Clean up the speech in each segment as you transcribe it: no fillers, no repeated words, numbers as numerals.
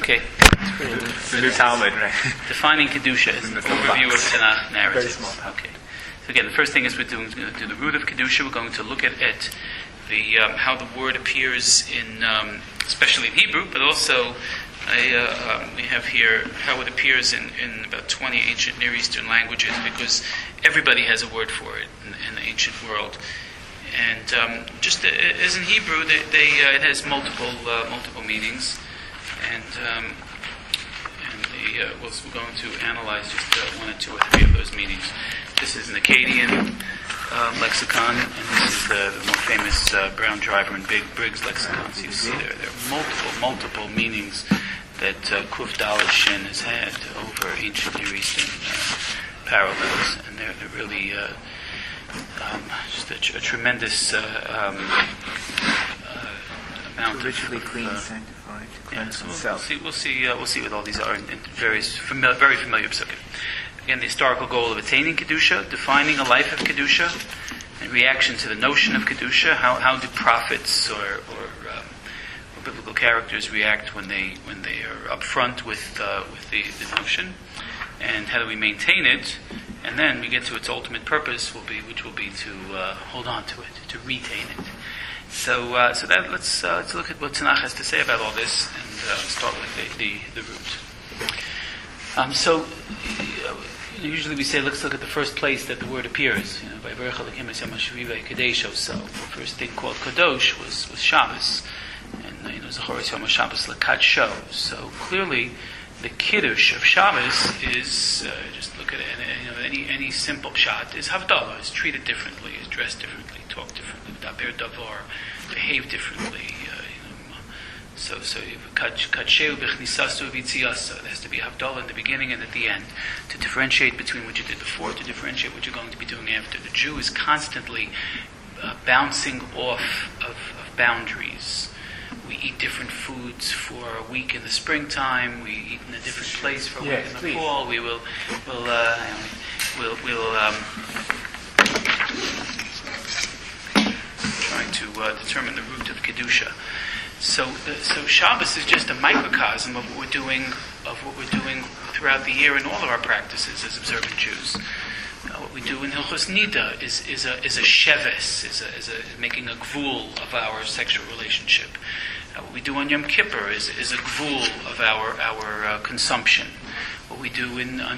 Okay. The new Talmud, right? Defining Kedusha is an overview of Tanakh narrative. Very small. Okay. So again, the first thing is we're going to do the root of Kedusha. We're going to look at the how the word appears in, especially in Hebrew, but also we have here how it appears in about 20 ancient Near Eastern languages, because everybody has a word for it in the ancient world. And just as in Hebrew, it has multiple meanings, and we're going to analyze just one or two or three of those meanings. This is an Akkadian lexicon, and this is the more famous Brown Driver and Briggs lexicon. So you see there are multiple meanings that Kuf Dalet Shin has had over ancient Near Eastern parallels, and they're really just a tremendous amount Ritually of clean, sanctified, cleanse so himself. we'll see what all these are in various very familiar psukim. Again, the historical goal of attaining Kedusha, defining a life of Kedusha, and reaction to the notion of Kedusha. How do prophets or biblical characters react when they are upfront with the notion, and how do we maintain it? And then we get to its ultimate purpose, which will be to hold on to it, to retain it. So that let's look at what Tanakh has to say about all this, and start with the root. Usually we say, let's look at the first place that the word appears. By Baruch Elokim Hashem Hashviva Kadesho. So the first thing called Kadosh was Shabbos, and Zachoros Yom Shabbos Lakadsho. So clearly, the Kiddush of Shabbos is just look at it. Any simple pshat is Havdalah, is treated differently, is dressed differently, talk differently, daber davar, behave differently. So you Kadsheu b'chnisasu v'tziasa. There has to be Havdalah in the beginning and at the end to differentiate between what you did before, to differentiate what you're going to be doing after. The Jew is constantly bouncing off of boundaries. We eat different foods for a week in the springtime. We eat in a different place for a week in the fall. We'll trying to determine the root of Kedusha. So Shabbos is just a microcosm of what we're doing throughout the year in all of our practices as observant Jews. What we do in Hilchos Nida is a sheves, is making a gvul of our sexual relationship. What we do on Yom Kippur is a gvul of our consumption. What we do on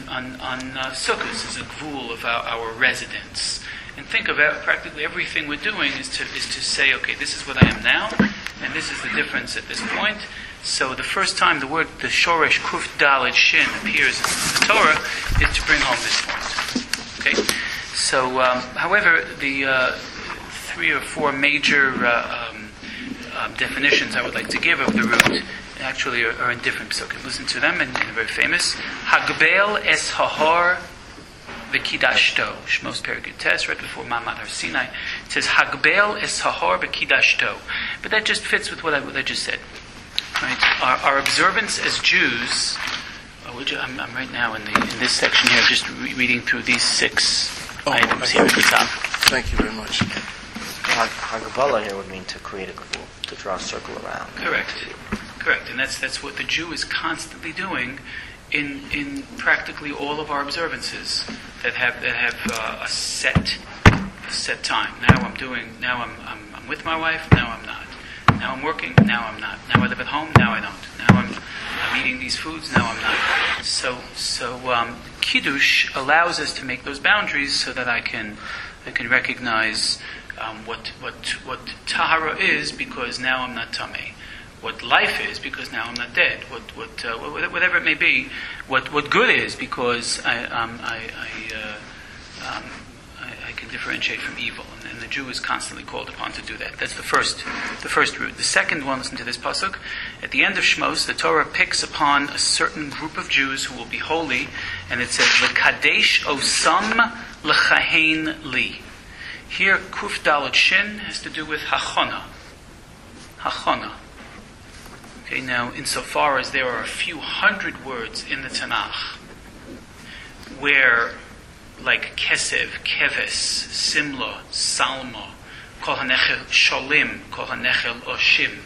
Sukkot is a gvul of our residence. And think of practically everything we're doing is to say, okay, this is what I am now, and this is the difference at this point. So the first time the Shoresh Kuf Dalet Shin appears in the Torah is to bring home this point. Okay? So, however, the 3 or 4 major definitions I would like to give of the root actually are in different psukim. Listen to them, and very famous. Hagbel es hahar v'kidashto. Shmos Perek Tes, right before Ma'amad Har Sinai. It says, Hagbel es hahar v'kidashto. But that just fits with what I just said. Right? Our observance as Jews, I'm right now in this section here, just reading through these 6 items here at the top. Thank you very much. Hagabala here would mean to create a gvul, to draw a circle around. Correct, and that's what the Jew is constantly doing in practically all of our observances that have a set time. Now I'm with my wife. Now I'm not. Now I'm working. Now I'm not. Now I live at home. Now I don't. Now I'm eating these foods. Now I'm not. So Kiddush allows us to make those boundaries so that I can recognize what tahara is, because now I'm not tamei. What life is, because now I'm not dead. Whatever it may be. What good is, because I can differentiate from evil, and the Jew is constantly called upon to do that. That's the first root. The second one, listen to this pasuk. At the end of Shmos, the Torah picks upon a certain group of Jews who will be holy, and it says, "L'kadesh osam l'chahen li." Here, Kuf Dalet Shin has to do with hachana. Okay, now, insofar as there are a few hundred words in the Tanakh where, like Kesev, Keves, Simla, Salma, Kol HaNechel Shalim, Kol HaNechel Oshim,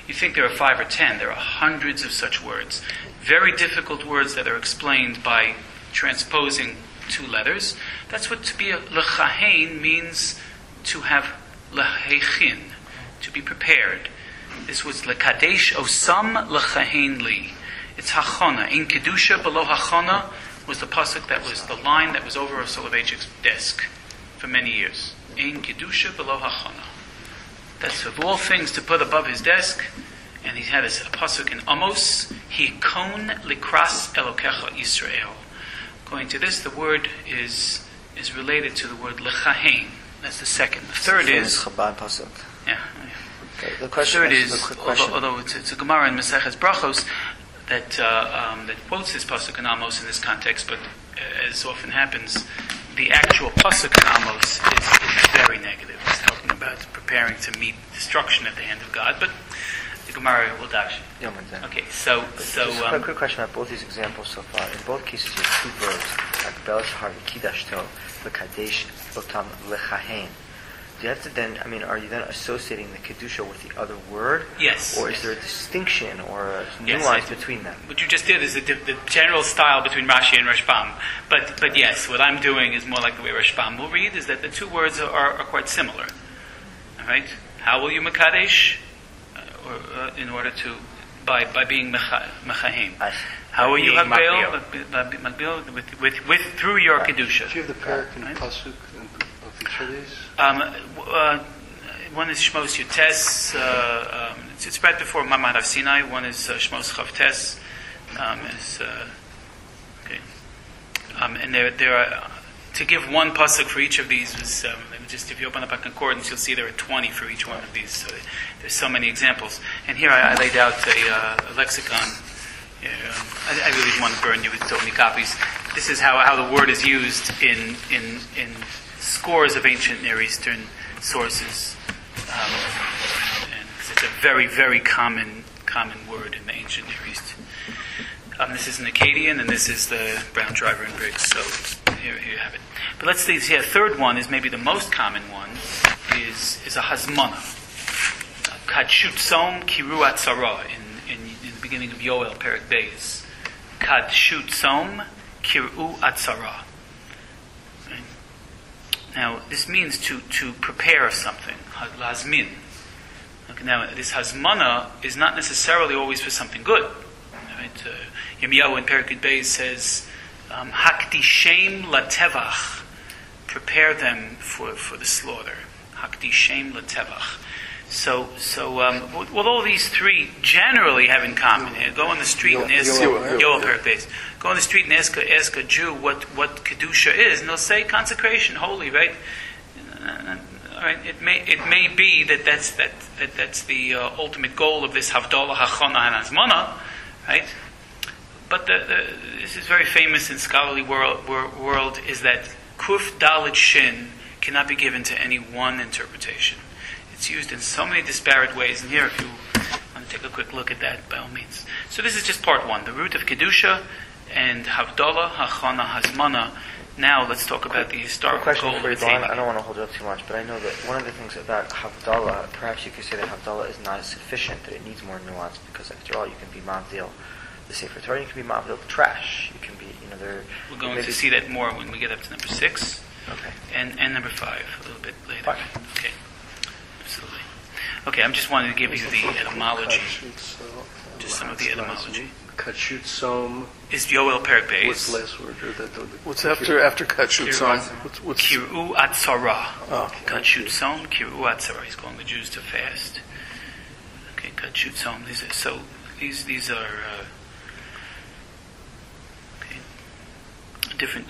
You think there are 5 or 10. There are hundreds of such words. Very difficult words that are explained by transposing 2 letters. That's what to be a lechahein means, to have lehechin, to be prepared. This was lekadesh osam lechahein li. It's hachana. In kedusha below hachana was the pasuk that was the line that was over Soloveitchik's desk for many years. In kedusha below hachana. That's of all things to put above his desk. And he had a pasuk in Amos, Hikon likras elokecha Yisrael. Going to this, the word is related to the word lechahein. That's the second. The third is Chabad pasuk. Yeah. Okay, the question third is, is, the quick question. although it's a Gemara in Maseches Brachos that quotes this pasuk in Amos in this context, but as often happens, the actual pasuk in Amos is very negative. It's talking about preparing to meet destruction at the hand of God, but the Gemara will dash. Yeah, man, Okay, so just a quick question about both these examples so far. In both cases, you have 2 verbs, Hakbel Shahar V'Kidashto, V'Kadesh, Otam Lechahein. Do you have to then, are you then associating the Kedusha with the other word? Yes. Or is there a distinction or a Yes, nuance between them? What you just did is the general style between Rashi and Rashbam. But yes, what I'm doing is more like the way Rashbam will read, is that the 2 words are quite similar. All right? How will you Mekadesh? In order to, by being Mechaheim. How will you Hakbel? With through your Kedusha. Do you have the parak and pasuk of each of these? One is Shmos Yutes. It's right before Mamad of Sinai. One is Shmos Chavtes. Okay. And there are, to give one pasuk for each of these was just, if you open up a concordance, you'll see there are 20 for each one of these. So there's so many examples. And here I laid out a lexicon. I really didn't want to burn you with so many copies. This is how the word is used in scores of ancient Near Eastern sources, and it's a very, very common word in the ancient Near East. This is an Akkadian, and this is the Brown Driver and Briggs. So here you have it. But let's see. The third one is maybe the most common one. Is a hazmana. Kadshut som kiru atzara in the beginning of Yoel Perek Beis. Kadshut som kiru atzara. Now, this means to prepare something, lazmin. Okay, now, this hazmana is not necessarily always for something good. Right? Yirmiyahu in Perek Beis says, "Hakdishem latevach," prepare them for the slaughter. Hakdishem latevach. So, what all these 3 generally have in common here. Go on the street and ask Yoel Perek Beis. Go on the street and ask a Jew what kedusha is, and they'll say consecration, holy, right? All right. It may be that's the ultimate goal of this havdalah, hachana, and hazmana, right? But this is very famous in scholarly world is that kuf dalet shin cannot be given to any one interpretation. It's used in so many disparate ways, and here, if you want to take a quick look at that, by all means. So this is just part 1, the root of kedusha and havdalah, hachana, hazmana. Now let's talk about the historical question goal for you, of Don. attaining I don't want to hold you up too much, but I know that one of the things about havdalah, perhaps you could say that havdalah is not sufficient, that it needs more nuance, because after all, you can be mavdil the Sefer Torah, you can be mavdil the trash. You can be, there. We're going to see that more when we get up to number 6. Okay. And number 5 a little bit later. 5. Okay. Absolutely. Okay, I'm just wanting to give you the etymology. Just some of the etymology. Kadshut som. Is Yoel Perek Beis. What's the last word? What's after Kadshut som? What's Kiru Atzara. Oh. Kadshut som, Kiru Atzara. He's calling the Jews to fast. Okay, Kadshut som. These are different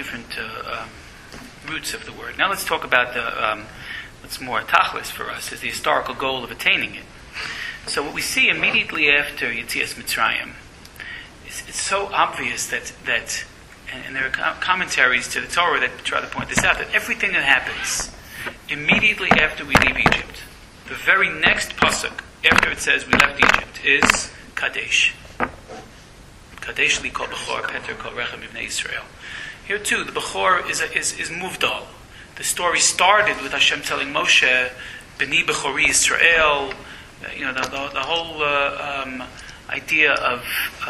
roots of the word. Now let's talk about what's more tachlis for us, is the historical goal of attaining it. So what we see immediately after Yetzias Mitzrayim, it's so obvious that and there are commentaries to the Torah that try to point this out, that everything that happens immediately after we leave Egypt, the very next pasuk after it says we left Egypt, is Kadesh. Kadesh li kol bechor Peter kol rechem ibnei Yisrael. Here too, the bechor is muvdal. The story started with Hashem telling Moshe, B'ni bechori Yisrael, the whole idea of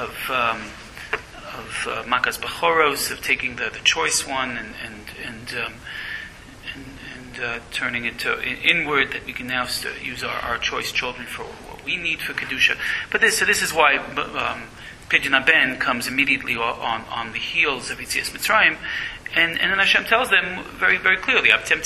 makas bachoros, of taking the choice one and turning it to inward, that we can now use our choice children for what we need for kedusha. But this is why Pidyon Haben comes immediately on the heels of Yetzias Mitzrayim, and then Hashem tells them very, very clearly,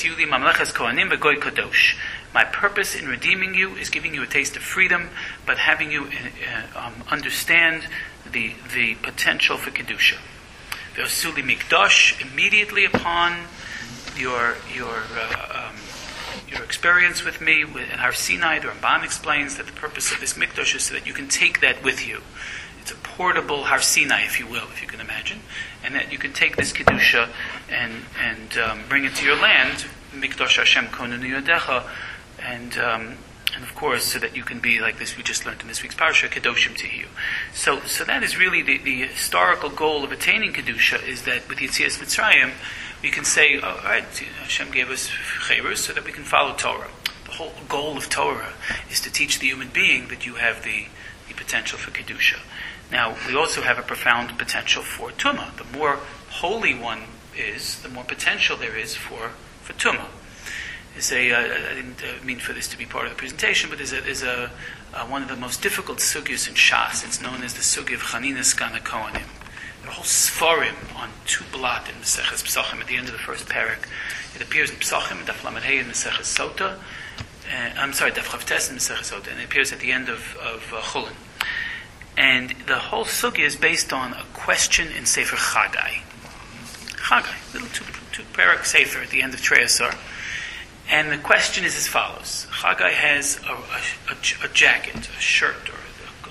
my purpose in redeeming you is giving you a taste of freedom, but having you understand the potential for kedusha. Ve'osuli mikdash, immediately upon your experience with me in Har Sinai, the Ramban explains that the purpose of this mikdash is so that you can take that with you. It's a portable Har Sinai, if you will, if you can imagine, and that you can take this kedusha and bring it to your land, mikdash Hashem konenu yodecha, and of course, so that you can be like this. We just learned in this week's parasha, kedoshim to you. So that is really the historical goal of attaining kedusha. Is that with Yetzias Mitzrayim, we can say, all right, Hashem gave us chayros so that we can follow Torah. The whole goal of Torah is to teach the human being that you have the potential for kedusha. Now, we also have a profound potential for tumah. The more holy one is, the more potential there is for tumah. I didn't mean for this to be part of the presentation, but there's one of the most difficult sugyas in Shas. It's known as the sugya of Chaninas Gan HaKohanim. There are whole svarim on 2 blot in Maseches Pesachim at the end of the first parak. It appears in Pesachim, Daf Lamed Hey in Maseches Sota. Daf Chavtes in Maseches Sota, and it appears at the end of Chulin. And the whole sugya is based on a question in Sefer Chagai. Chagai, little 2 parak Sefer at the end of Treyasar. And the question is as follows. Chagai has a jacket, a shirt, or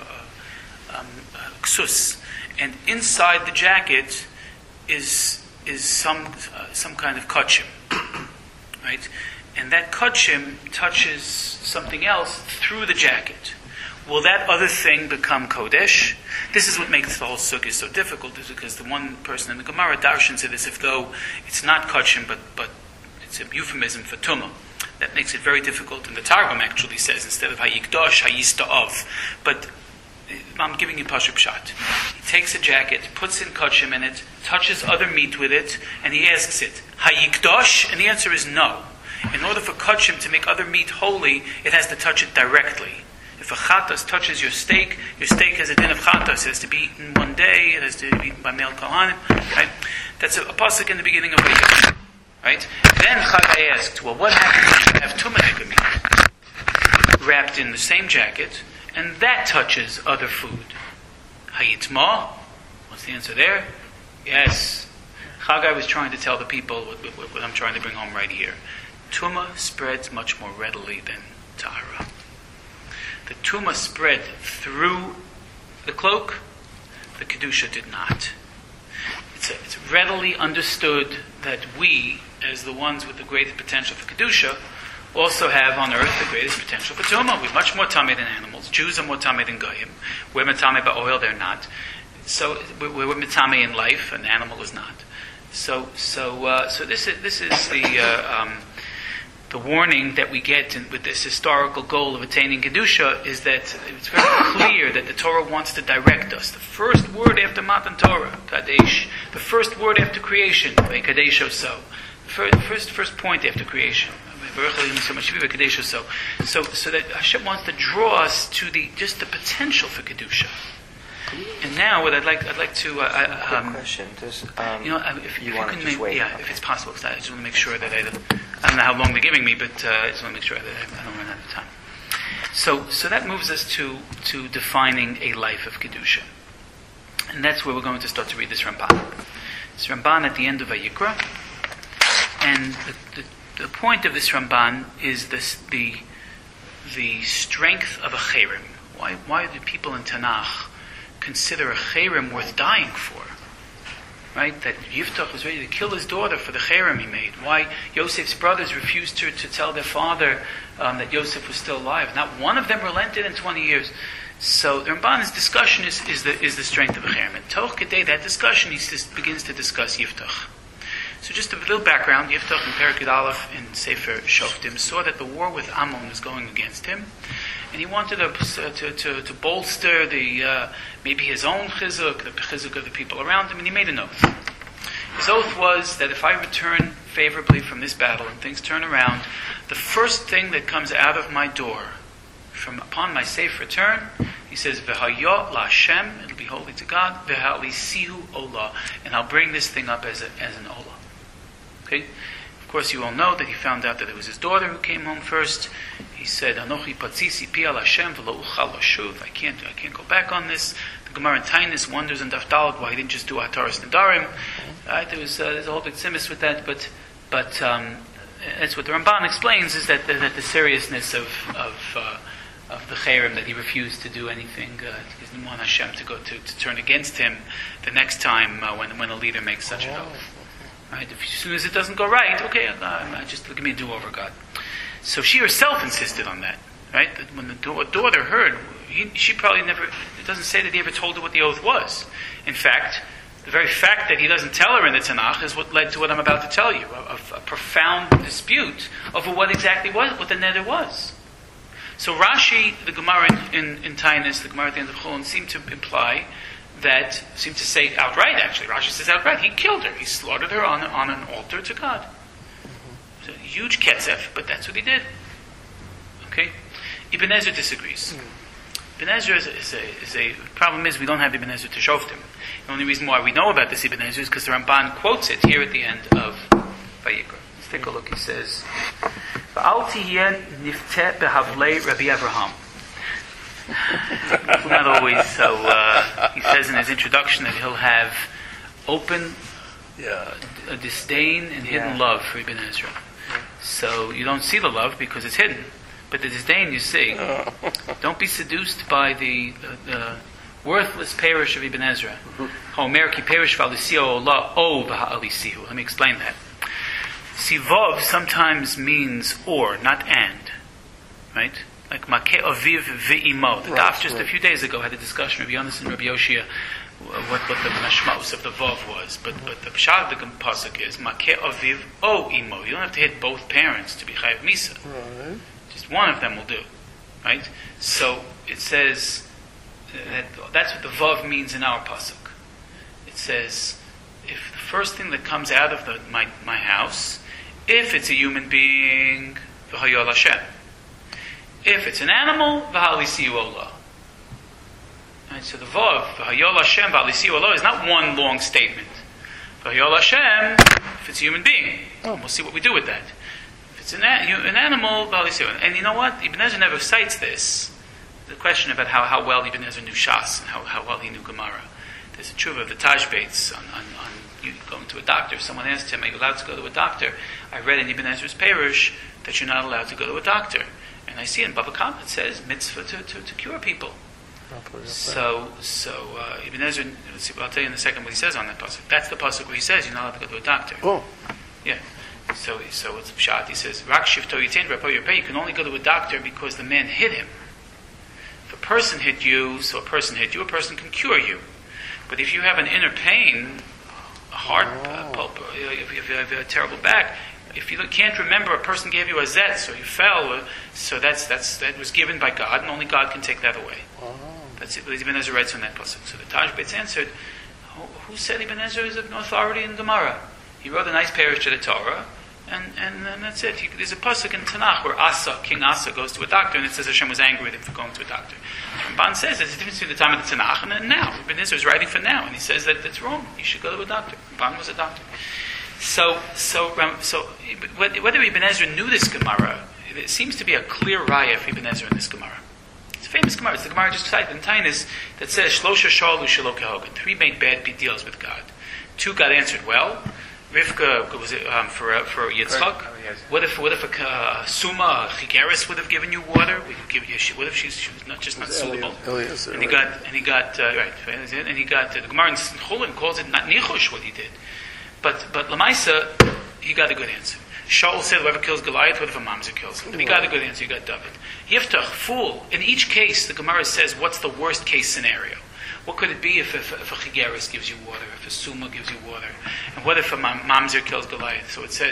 a ksus. And inside the jacket is some kind of kachim. Right? And that kachim touches something else through the jacket. Will that other thing become kodesh? This is what makes the whole sukkah so difficult, is because the one person in the Gemara darshans it as if though it's not kachim, but it's a euphemism for tumah. That makes it very difficult. And the Targum actually says, instead of hayikdosh, hayista'ov. But I'm giving you Pashup Pshat. He takes a jacket, puts in kachim in it, touches other meat with it, and he asks it, hayikdosh? And the answer is no. In order for kachim to make other meat holy, it has to touch it directly. If a chatas touches your steak has a din of chatas. It has to be eaten one day. It has to be eaten by male kohanim. Right? That's a pasuk in the beginning of Vayikra. Right? Then Chagai asked, well, what happens if you have tumanika meat wrapped in the same jacket, and that touches other food? Hayitma? What's the answer there? Yes. Chagai was trying to tell the people what I'm trying to bring home right here. Tumah spreads much more readily than tahara. The tumah spread through the cloak, the kedusha did not. It's readily understood that we, as the ones with the greatest potential for kedusha, also have on earth the greatest potential for tumah. We're much more tamei than animals. Jews are more tamei than goyim. We're metamei by oil; they're not. So we're metamei in life, an animal is not. So this is the warning that we get with this historical goal of attaining Kedusha, is that it's very clear that the Torah wants to direct us. The first word after Matan Torah, Kadesh. The first word after creation, Kadesh Oso. First point after creation. So that Hashem wants to draw us to the potential for Kedusha. And now, what I'd like to quick question. If you can if it's possible, because I just want to make sure that I don't know how long they're giving me, but I just want to make sure that I don't run out of time. So that moves us to defining a life of Kedusha. And that's where we're going to start to read this Ramban. This Ramban at the end of Vayikra. And the point of this Ramban is the strength of a cherem. Why do people in Tanakh consider a cherem worth dying for? Right? That Yiftach was ready to kill his daughter for the cherem he made. Why Yosef's brothers refused to tell their father that Yosef was still alive. Not one of them relented in 20 years. So the Ramban's discussion is the strength of a cherem. And Toch Kedei, that discussion, he begins to discuss Yiftach. So just a little background. Yiftach in Perek Yud Aleph in Sefer Shoftim saw that the war with Ammon was going against him. and he wanted to bolster the maybe his own chizuk, the chizuk of the people around him, and he made an oath. His oath was that if I return favorably from this battle and things turn around, the first thing that comes out of my door, from upon my safe return, he says, "V'hayot la'Hashem," it'll be holy to God, "V'ha'lisihu olah," and I'll bring this thing up as an olah. Okay. Of course, you all know that he found out that it was his daughter who came home first. He said, "Anochi patzisi pi al Hashem v'lo uchal lashuv." I can't go back on this. The Gemara in Tainis wonders in Daf Daled why he didn't just do Hataras Nedarim. Right? There's a whole big simus with that, but that's what the Ramban explains, is that the seriousness of the Chayrim, that he refused to do anything. He didn't want Hashem to turn against him the next time when a leader makes such an oath. Right? As soon as it doesn't go right, okay, just give me a do-over, God. So she herself insisted on that. Right? That when the daughter heard, she probably never. It doesn't say that he ever told her what the oath was. In fact, the very fact that he doesn't tell her in the Tanakh is what led to what I'm about to tell you, a profound dispute over what exactly was, what the neder was. So Rashi, the Gemara in Tainis, the Gemara at the end of Chulin, seem to say outright, actually, Rashi says outright, he killed her. He slaughtered her on an altar to God. It's a huge ketzef, but that's what he did. Okay? Ibn Ezra disagrees. Ibn Ezra is a problem is we don't have Ibn Ezra to Shoftim. The only reason why we know about this Ibn Ezra is because the Ramban quotes it here at the end of Vayikra. Let's take a look. He says, "V'al tihyen nifteh behavlei Rabbi Avraham." Not always. So he says in his introduction that he'll have open a disdain and hidden love for Ibn Ezra. So you don't see the love because it's hidden, but the disdain you see. Don't be seduced by the worthless parish of Ibn Ezra. Homer ki parish v'alisio olah o v'ha'alisihu. Let me explain that. Sivov sometimes means or, not and. Right? Like makeh aviv v'imo. The Daf just a few days ago had a discussion with Yonasan and Rabbi Yoshia what the mashmos of the vav was. But the pshat of the pasuk is makeh aviv o imo. You don't have to hit both parents to be chayav misa. Right. Just one of them will do. Right? So it says that's what the vav means in our pasuk. It says, if the first thing that comes out of my house, if it's a human being, v'hayol Hashem. If it's an animal, v'halisiu olah. Right, so the vav, v'hayol Hashem, v'halisiu olah, is not one long statement. V'hayol Hashem, if it's a human being. We'll see what we do with that. If it's an animal, v'halisiu. And you know what? Ibn Ezra never cites this. The question about how well Ibn Ezra knew Shas and how well he knew Gemara. There's a tshuva of the Taj Bates on you going to a doctor. If someone asked him, "Are you allowed to go to a doctor?" I read in Ibn Ezra's parish that you're not allowed to go to a doctor, and I see in Bava Kama it says mitzvah to cure people. So Ibn Ezra. I'll tell you in a second what he says on that pasuk. That's the pasuk where he says you're not allowed to go to a doctor. Oh. Yeah. So it's pshat. He says Rak shivto yitin rapo yirpeh. You can only go to a doctor because the man hit him. If a person hit you, so a person hit you, a person can cure you. But if you have an inner pain, a heart pulp, if you have a terrible back, if you can't remember, a person gave you a zet, so you fell, so that was given by God, and only God can take that away. That's it. Ibn Ezra writes on that pasuk. So the Taj Bates answered, who said Ibn Ezra is of no authority in Gemara? He wrote a nice parish to the Torah, and that's it. There's a pasuk in Tanakh where King Asa goes to a doctor, and it says Hashem was angry with him for going to a doctor. Ramban says there's a difference between the time of the Tanakh and now. Ibn Ezra is writing for now, and he says that that's wrong. You should go to a doctor. Ramban was a doctor. So whether Ibn Ezra knew this Gemara, it seems to be a clear raya for Ibn Ezra in this Gemara. It's a famous Gemara. It's the Gemara just cited in Tainis that says Shlosha shalu shelo kehogan. 3 made bad deals with God. 2 got answered well. Rivka was for Yitzchak. What if a Suma, a Chigeris would have given you water? What if she was not suitable? And he got the Gemara in Chulin calls it not nichush what he did, but Lamaisa he got a good answer. Shaul said, "Whoever kills Goliath, what if a mamzer kills him?" And he got a good answer. He got David. Yiftach, fool. In each case, the Gemara says, "What's the worst case scenario?" What could it be if a Chigeris gives you water, if a Suma gives you water? And what if a Mamzer kills Goliath? So it says,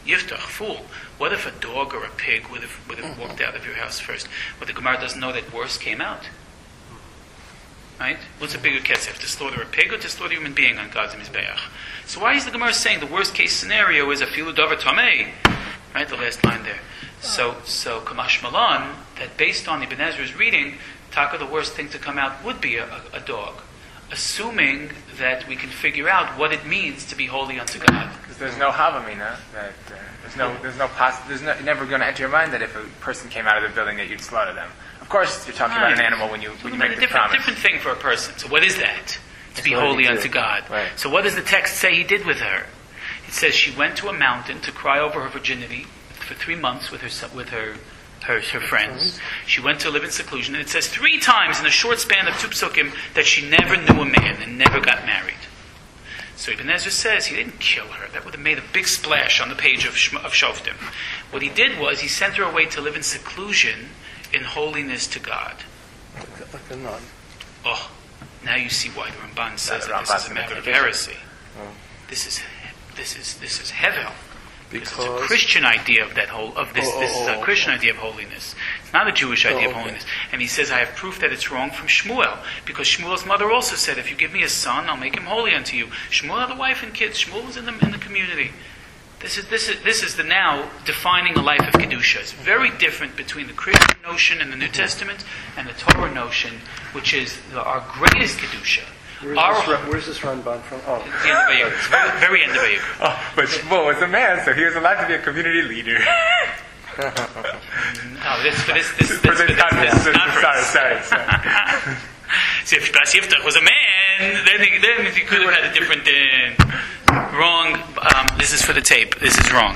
Yiftach, fool. What if a dog or a pig would have walked out of your house first? Well, the Gemara doesn't know that worse came out. Right? What's a bigger kesef? To slaughter a pig or to slaughter a human being on God's Mizbeach? So why is the Gemara saying the worst case scenario is a filu davar tamei? Right? The last line there. So Kamash Malan, that based on Ibn Ezra's reading, Taka, the worst thing to come out would be a dog. Assuming that we can figure out what it means to be holy unto God. Because there's no havamina, that it's never going to enter your mind that if a person came out of the building that you'd slaughter them. Of course, you're talking about an animal when you make the promise. Different thing for a person. So what is that? To be holy unto God. Right. So what does the text say he did with her? It says she went to a mountain to cry over her virginity for 3 months with her friends. She went to live in seclusion, and it says 3 times in a short span of 2 psukim that she never knew a man and never got married. So Ibn Ezra says he didn't kill her. That would have made a big splash on the page of Shoftim. What he did was he sent her away to live in seclusion in holiness to God. Like a nun. Oh, now you see why the Ramban says that this is a matter of heresy. This is hevel. Because it's a Christian idea of this is a Christian idea of holiness. It's not a Jewish idea of holiness. And he says, I have proof that it's wrong from Shmuel. Because Shmuel's mother also said, if you give me a son, I'll make him holy unto you. Shmuel had a wife and kids. Shmuel was in the community. This is the now defining a life of Kedusha. It's very different between the Christian notion in the New Testament and the Torah notion, which is our greatest Kedusha. Where's this Ramban from? Oh. The end of Vayikra. It's very, very end of Vayikra. Oh, but Shmuel was a man, so he was allowed to be a community leader. No, this is not for us. Sorry. See, if Bas Yiftach was a man, then he could have had a different... wrong. This is for the tape. This is wrong.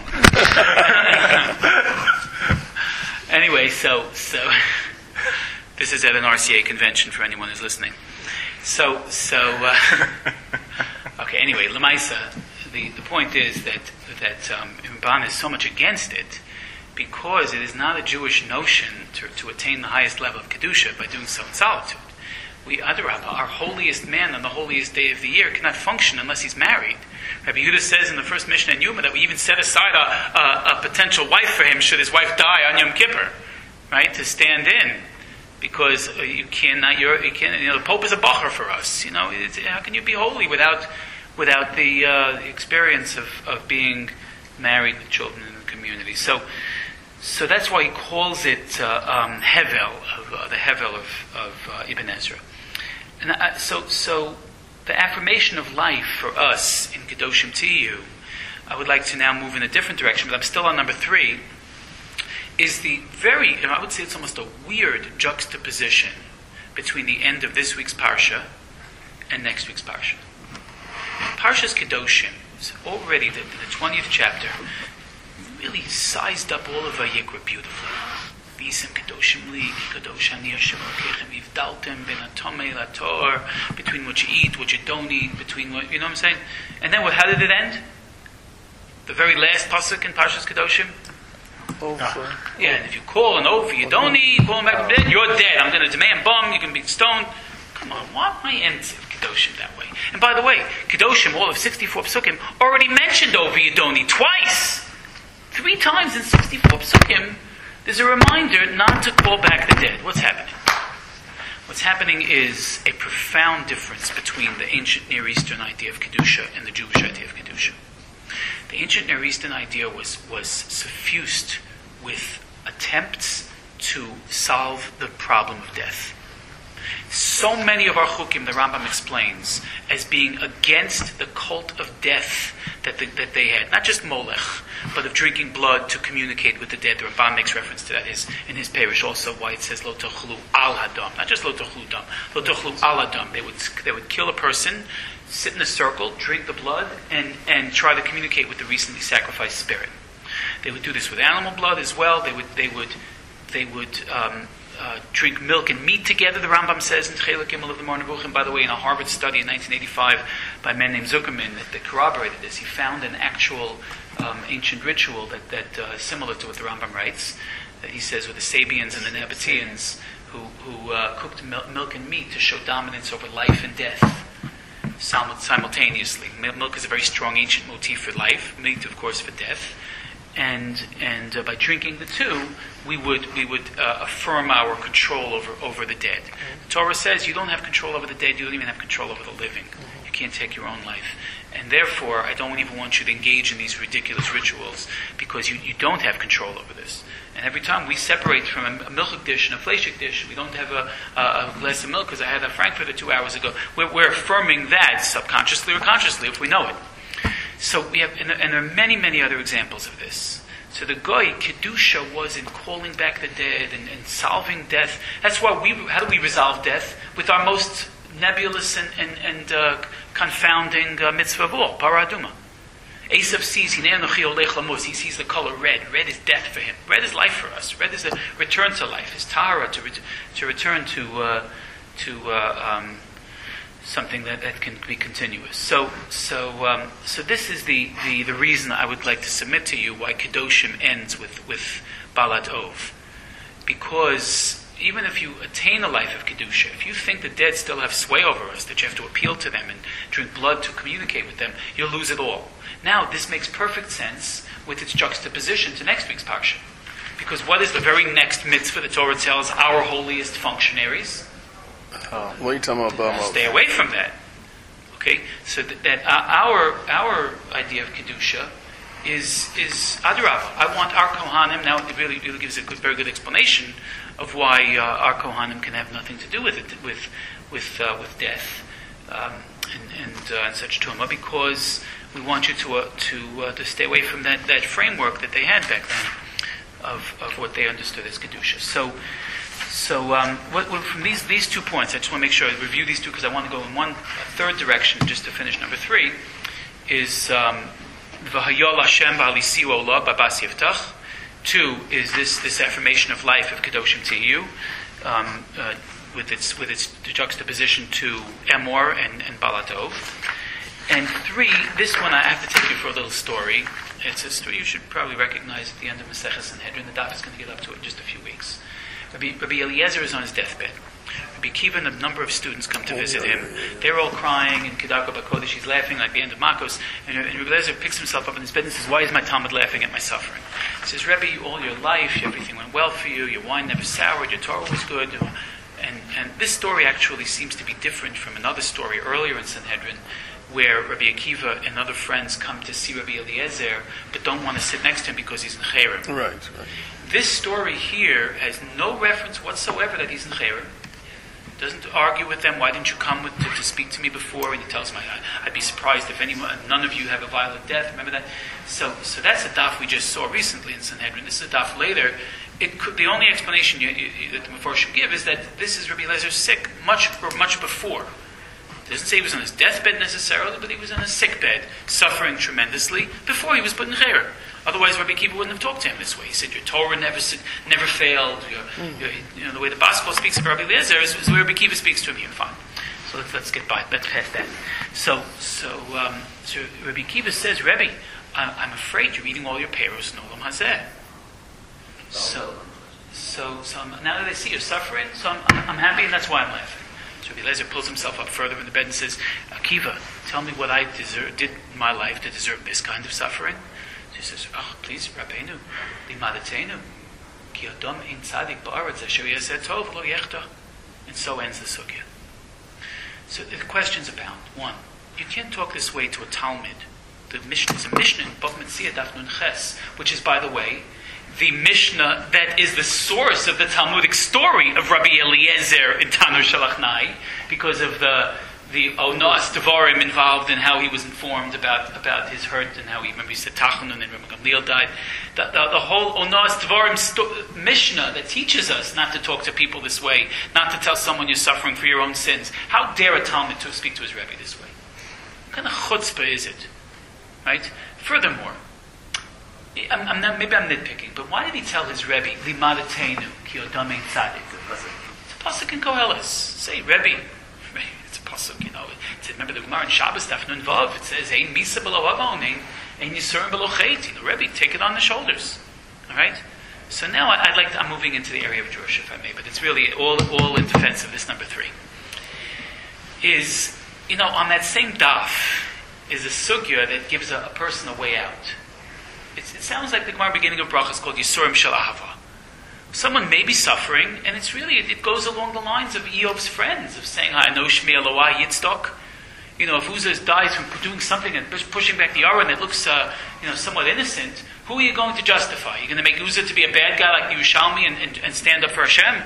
Anyway, so this is at an RCA convention for anyone who's listening. Okay, anyway, Lamaisa, the point is that Ramban is so much against it because it is not a Jewish notion to attain the highest level of Kedusha by doing so in solitude. We, Adarabba, our holiest man on the holiest day of the year cannot function unless he's married. Rabbi Yehuda says in the first Mishnah in Yuma that we even set aside a potential wife for him should his wife die on Yom Kippur, right, to stand in. Because the Pope is a bacher for us. How can you be holy without the experience of being married with children in the community? So that's why he calls it Hevel, the Hevel of Ibn Ezra. And so the affirmation of life for us in Kedoshim Tiyu, I would like to now move in a different direction, but I'm still on number 3. Is the very, I would say it's almost a weird juxtaposition between the end of this week's Parsha and next week's Parsha. Parsha's Kedoshim is already, the 20th chapter, really sized up all of Vayikra beautifully. V'yisem Kedoshim li, Kedosh ani Hashem Elokechem, v'yivdaltem ben atomei lator, between what you eat, what you don't eat, between what, you know what I'm saying? And then how did it end? The very last pasuk in Parsha's Kedoshim? Over. Yeah, and if you call an over, you don't eat, call him back from dead, you're dead. I'm going to demand bum, you can be stoned. Come on, why end Kedoshim that way? And by the way, Kedoshim, all of 64 psukim, already mentioned over Yidoni twice. 3 times in 64 psukim, there's a reminder not to call back the dead. What's happening? What's happening is a profound difference between the ancient Near Eastern idea of Kedusha and the Jewish idea of Kedusha. The ancient Near Eastern idea was suffused with attempts to solve the problem of death. So many of our chukim, the Rambam explains, as being against the cult of death that they had. Not just Molech, but of drinking blood to communicate with the dead. The Rambam makes reference to that in his parish also, why it says Lo Tochlu Al Hadam. Not just Lo Tochlu Dam. Lo Tochlu Al Hadam. They would kill a person, sit in a circle, drink the blood, and try to communicate with the recently sacrificed spirit. They would do this with animal blood as well. They would drink milk and meat together, the Rambam says in Chelik Gimel of the Moreh Nevuchim. By the way, in a Harvard study in 1985 by a man named Zuckerman that corroborated this, he found an actual ancient ritual that similar to what the Rambam writes, that he says with the Sabians and the Nabateans who cooked milk and meat to show dominance over life and death simultaneously. Milk is a very strong ancient motif for life, meat of course for death. by drinking the two, we would affirm our control over the dead. The Torah says you don't have control over the dead, you don't even have control over the living. You can't take your own life. And therefore, I don't even want you to engage in these ridiculous rituals because you don't have control over this. And every time we separate from a milchik dish and a fleishik dish, we don't have a glass of milk because I had a Frankfurter 2 hours ago. We're affirming that subconsciously or consciously if we know it. So we have, and there are many, many other examples of this. So the Goy, Kedusha was in calling back the dead and solving death. That's why how do we resolve death? With our most nebulous and confounding mitzvah of all, Paraduma. Esav sees, he sees the color red. Red is death for him. Red is life for us. Red is a return to life. It's tahara, to return to something that can be continuous. So this is the reason I would like to submit to you why Kedoshim ends with Balat Ov. Because even if you attain a life of Kedusha, if you think the dead still have sway over us, that you have to appeal to them and drink blood to communicate with them, you'll lose it all. Now, this makes perfect sense with its juxtaposition to next week's Parsha. Because what is the very next mitzvah the Torah tells our holiest functionaries? What are you talking about? Stay away from that. Okay? So that our idea of Kedusha is Adarabah. I want our Kohanim, now it really gives a very good explanation of why our Kohanim can have nothing to do with it, with death and such tumah, because we want you to stay away from that framework that they had back then of what they understood as Kedusha. So from these 2 points, I just want to make sure I review these two because I want to go in a third direction just to finish number 3, is V'hayol Hashem b'alisiu olah babas yiftach. 2 is this affirmation of life of Kedoshim Tiyu, with its juxtaposition to Emor and Balatov. And 3, this one I have to take you for a little story. It's a story you should probably recognize at the end of Maseches Sanhedrin. The daf is going to get up to it in just a few weeks. Rabbi Eliezer is on his deathbed. Rabbi Kiva and a number of students come to visit him. They're all crying, and Kedarko Bakodesh, he's laughing like the end of Makos. And Rabbi Eliezer picks himself up in his bed and says, "Why is my Talmud laughing at my suffering?" He says, "Rebbe, all your life, everything went well for you. Your wine never soured. Your Torah was good." And this story actually seems to be different from another story earlier in Sanhedrin, where Rabbi Akiva and other friends come to see Rabbi Eliezer, but don't want to sit next to him because he's in Cherem. Right. This story here has no reference whatsoever that he's in Cherem. Doesn't argue with them. Why didn't you come to speak to me before? And he tells them, I'd be surprised if none of you have a violent death. Remember that? So that's a daf we just saw recently in Sanhedrin. This is a daf later. The only explanation that the Mefarshim give is that this is Rabbi Eliezer sick much before. It doesn't say he was on his deathbed necessarily, but he was on a sick bed, suffering tremendously, before he was put in Cherem. Otherwise, Rabbi Kiva wouldn't have talked to him this way. He said, your Torah never failed. The way the Baskol speaks of Rabbi Eliezer is the way Rabbi Kiva speaks to him here. Fine. So let's get past that. So Rabbi Kiva says, Rebbe, I'm afraid you're eating all your peros in Olam Hazeh. So now that I see you're suffering, so I'm happy, and that's why I'm laughing. So Rabbi Eliezer pulls himself up further in the bed and says, Akiva, tell me what I did in my life to deserve this kind of suffering. So he says, please, Rabbeinu, limadatenu, ki adam ein tzadik ba'aretz asher yaseh tov lo yechta. And so ends the sugya. So the questions abound. 1, you can't talk this way to a Talmud. The Mishnah is a Mishnah in Bava Metzia Daf Nun Ches, which is, by the way, the Mishnah that is the source of the Talmudic story of Rabbi Eliezer in Tanur Shalachnai, because of the Onas Devarim involved in how he was informed about his hurt and how he said Tachanun and Rabbi Gamliel died. The whole Onas Devarim Mishnah that teaches us not to talk to people this way, not to tell someone you're suffering for your own sins. How dare a Talmud to speak to his Rebbe this way? What kind of chutzpah is it? Right? Furthermore, maybe I'm nitpicking, but why did he tell his Rebbe, Limadatenu, ki odam ein tzadik? It's a pasuk in Koheles. Say, Rebbe, it's a pasuk, remember the Gemara in Shabbos, Daf Nun Vav, it says, Ein misa below avon, ein yisurim below chet. Rebbe, take it on the shoulders. All right? So now I'm moving into the area of Jewish, if I may, but it's really all in defense of this number 3. Is, on that same daf, is a sugya that gives a person a way out. it sounds like the Gemara beginning of Bracha is called Yisurim Shel Ahava. Someone may be suffering, and it goes along the lines of Eob's friends, of saying, "Ha'ano Shmi Eloi Yitzchak." If Uzzah dies from doing something and pushing back the Aron that looks, somewhat innocent, who are you going to justify? You're going to make Uzzah to be a bad guy like Yerushalmi and stand up for Hashem?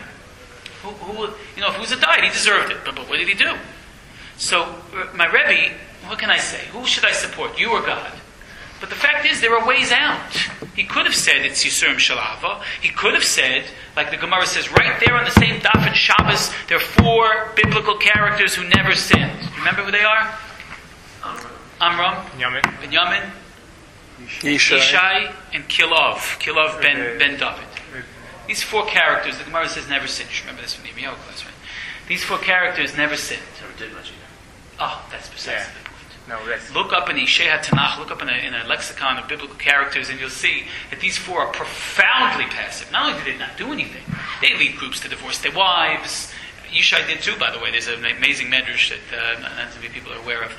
If Uzzah died, he deserved it. But what did he do? So, my Rebbe, what can I say? Who should I support, you or God? But the fact is, there are ways out. He could have said it's Yisurim Shel Ahava. He could have said, like the Gemara says, right there on the same daf in Shabbos, there are 4 biblical characters who never sinned. You remember who they are? Amram, Binyamin, Yishai, and Kilov. Kilov ben David. These 4 characters, the Gemara says never sinned. You remember this from the Yirmiyahu class, right? These 4 characters never sinned. Never did much either. Oh, that's precisely the point. Look up in Ishei HaTanakh, look up in a lexicon of biblical characters, and you'll see that these 4 are profoundly passive. Not only did they not do anything, they lead groups to divorce their wives. Yishai did too, by the way. There's an amazing medrash that not too many people are aware of.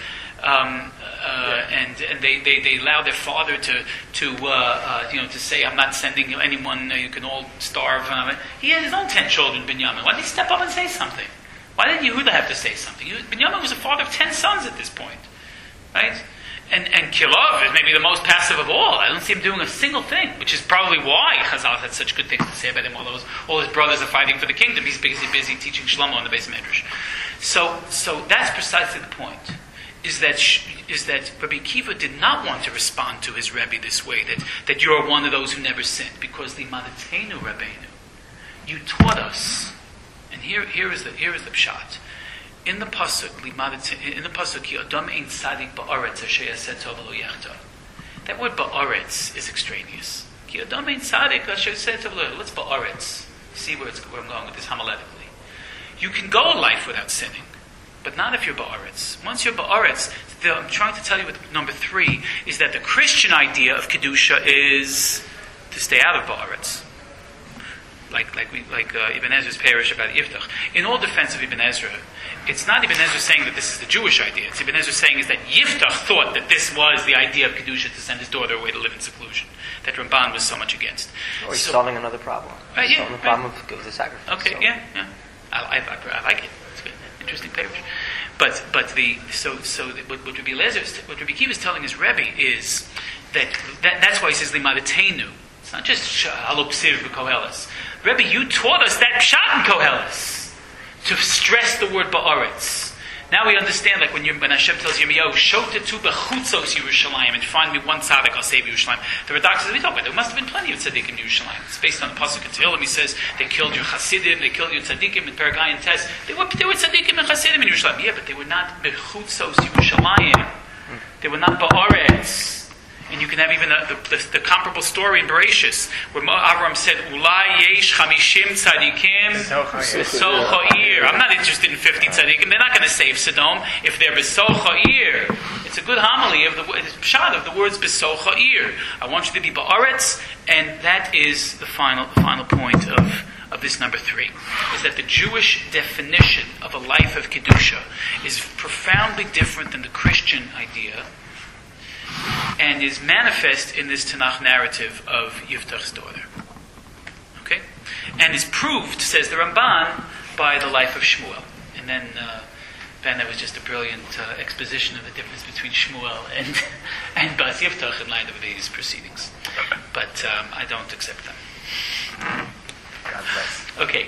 And they allow their father to say, "I'm not sending anyone. You can all starve." He had his own 10 children, Binyamin. Why didn't he step up and say something? Why didn't Yehuda have to say something? Binyamin was a father of 10 sons at this point. Right? And Kilov is maybe the most passive of all. I don't see him doing a single thing, which is probably why Chazal had such good things to say about him. All his brothers are fighting for the kingdom. He's busy teaching Shlomo on the base of Medrash. So that's precisely the point. Is that Rabbi Akiva did not want to respond to his Rebbe this way, that you're one of those who never sinned, because the Madatenu Rabbeinu, you taught us, and here is the pshat. In the pasuk, Ki Adam ein tzadik ba'aretz asher yaseh tov v'lo yachtav. That word ba'aretz is extraneous. Ki Adam ein tzadik asher yaseh tov v'lo yachtav. What's ba'aretz? See where I'm going with this homiletically. You can go life without sinning, but not if you're ba'aretz. Once you're ba'aretz, I'm trying to tell you with number 3 is that the Christian idea of kedusha is to stay out of ba'aretz. Like Ibn Ezra's parish about Yiftach. In all defense of Ibn Ezra, it's not Ibn Ezra saying that this is the Jewish idea. It's Ibn Ezra saying is that Yiftach thought that this was the idea of Kedusha, to send his daughter away to live in seclusion, that Ramban was so much against. Or he's solving another problem. Solving the problem of the sacrifice. Okay, so. Yeah. I like it. It's an interesting parish. But what Rabbi Akiva is telling his Rebbe is that's why he says Limadatenu. It's not just Halopsiv B'Koheles. Rebbe, you taught us that pshat in Koheles to stress the word ba'aretz. Now we understand, like when Hashem tells Yirmiyahu, "Shotetu bechutzos Yerushalayim," and find me one tzaddik, I'll save Yerushalayim. The Radak says, there must have been plenty of tzaddikim in Yerushalayim. It's based on the pasuk in Tehillim. He says they killed your Hasidim, they killed your tzaddikim in Perek Ayin Tes. They were tzaddikim and Hasidim in Yerushalayim. Yeah, but they were not bechutzos Yerushalayim. They were not ba'aretz. And you can have even the comparable story in Bereshis, where Avram said, "Ulai yesh 50 tzadikim b'soch ha'ir." I'm not interested in 50 tzadikim. They're not going to save Sodom if they're b'soch ha'ir. It's a good homily of the pshat of the words b'soch ha'ir. I want you to be ba'aretz, and that is the final point of this number 3, is that the Jewish definition of a life of kedusha is profoundly different than the Christian idea, and is manifest in this Tanakh narrative of Yiftach's daughter. Okay? And is proved, says the Ramban, by the life of Shmuel. And then that was just a brilliant exposition of the difference between Shmuel and Bas Yiftach in light of these proceedings. But I don't accept them. God bless. Okay.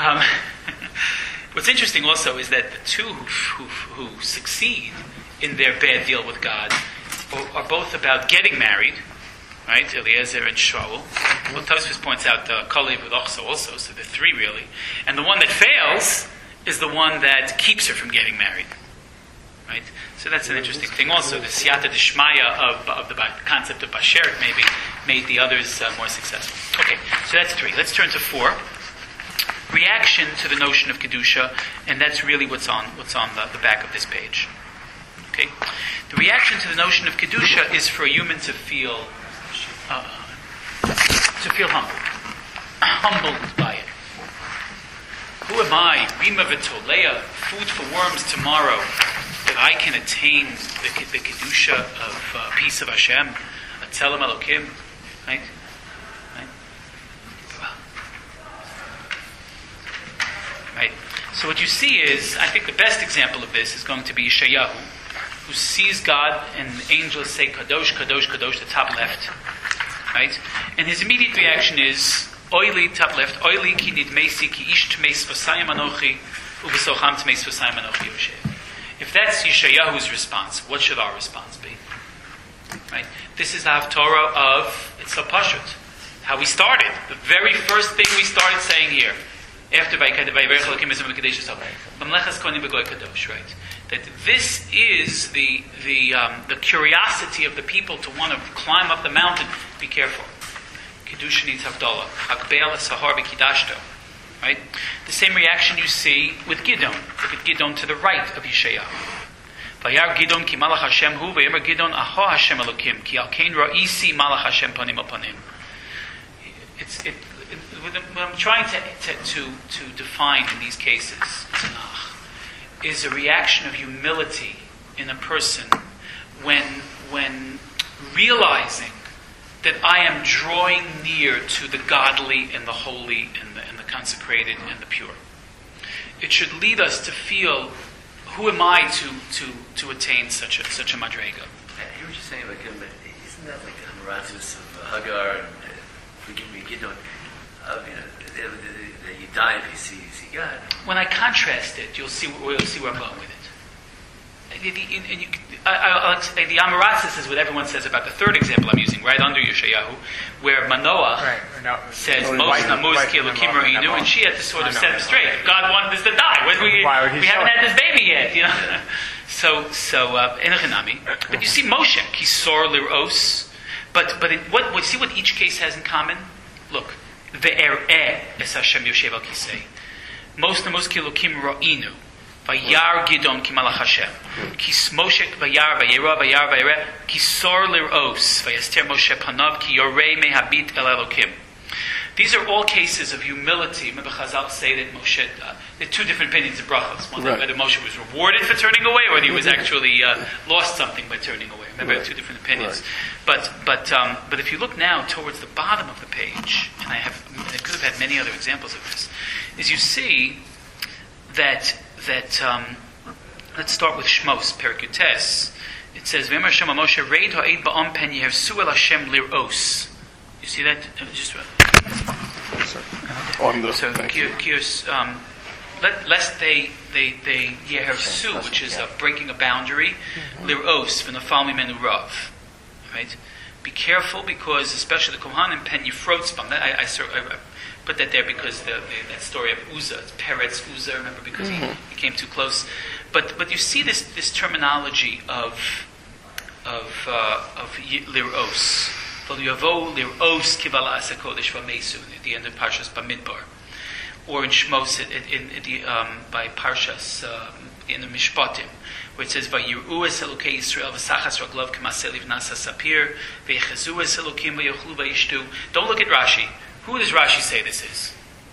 What's interesting also is that the two who succeed in their bad deal with God are both about getting married, right? Eliezer and Shaul. Well, Tosfos points out Kalev with Ochsa also, so there are 3 really. And the one that fails is the one that keeps her from getting married, right? So that's an interesting thing also. The Siyata Deshmaya of the concept of Basheret maybe made the others more successful. Okay, so that's 3. Let's turn to 4. Reaction to the notion of Kedusha, and that's really what's on the back of this page. Okay? The reaction to the notion of Kedusha is for a human to feel humbled by it. Who am I, Rima V'Tolea, food for worms tomorrow, that I can attain the Kedusha of peace of Hashem, Atzelem Elokim? Right? Right? So what you see is, I think the best example of this is going to be Yeshayahu, who sees God and the angels say, Kadosh, Kadosh, Kadosh, the top left. Right? And his immediate reaction is, Oili, top left, Oili ki nidmesi ki ish tmeis v'sayim anochi u'v'socham tmeis v'sayim anochi Yoshev. If that's Yeshayahu's response, what should our response be? Right? This is the Haftorah of, it's so pashut, how we started. The very first thing we started saying here, after Vayikach Elokim Mitzvah Kadesh Yisrael, Mamlechas Kohanim B'Goy Kadosh, right? That this is the curiosity of the people to want to climb up the mountain. Be careful. Kedusha needs Havdalah. Hakbe'al Sahar B'Kidashto. Right? The same reaction you see with Gidon. Look at Gidon to the right of Yeshayahu. Vayar Gidon ki Malach Hashem hu v'yemer Gidon aho Hashem Elokim ki al kein ra'isi Malach Hashem panim al panim. What I'm trying to define in these cases, Tanakh, is a reaction of humility in a person when realizing that I am drawing near to the godly and the holy and the consecrated and the pure. It should lead us to feel, who am I to attain such a madrega? I hear what you're saying, but isn't that like the Hamaratus of Hagar and forgive me, Gidon? That you die if you see God. When I contrast it, you'll see where I'm going with it. The Amaratzis is what everyone says about the third example I'm using, right under Yeshayahu, where Manoah says, Mos Namuz Ki Elokim Ra'inu, and she had to sort of set him straight. If God wanted us to die, we haven't had this baby yet, you know. So Enochinami. But you see Moshe, Kisor Liros. But what see what each case has in common? Look, Ve'er'eh es Hashem Yoshev al Kisei. Mos Namuz Ki Elokim Ra'inu. Vayar Gidon ki Malach Hashem. Ki Smoshek vayar vayera ki sor liros vayaster Moshe panav ki yorei mehabit el Elokim. These are all cases of humility. Remember Chazal say that Moshe, there are two different opinions of brachos. One, whether Moshe was rewarded for turning away, or he was actually lost something by turning away. Remember, two different opinions. But if you look now towards the bottom of the page, and I could have had many other examples of this, is you see that let's start with Shmos, Perek Yutes. It says, "V'emer Hashem Moshe reid ha'ed ba'am pen yehersu el Hashem liros." You see that? Just so lest they yehersu, which is breaking a boundary, liros v'nafal mimenu rav. Right? Be careful, because especially the Kohanim pen yifrotzbam. I put that there because that story of Uzzah, it's Peretz Uzzah, remember, because he came too close. But you see this terminology of liros. Yavo liros kivala asakodesh v'mesu at the end of Parshas Bamidbar, or in Shmos by Parshas in the Mishpatim, where it says Vayiru es Elokei Yisrael v'sachas raglav k'maseliv nasa sapir v'yechezu es Elokim v'yochlu v'yishtu. Don't look at Rashi. Who does Rashi say this is?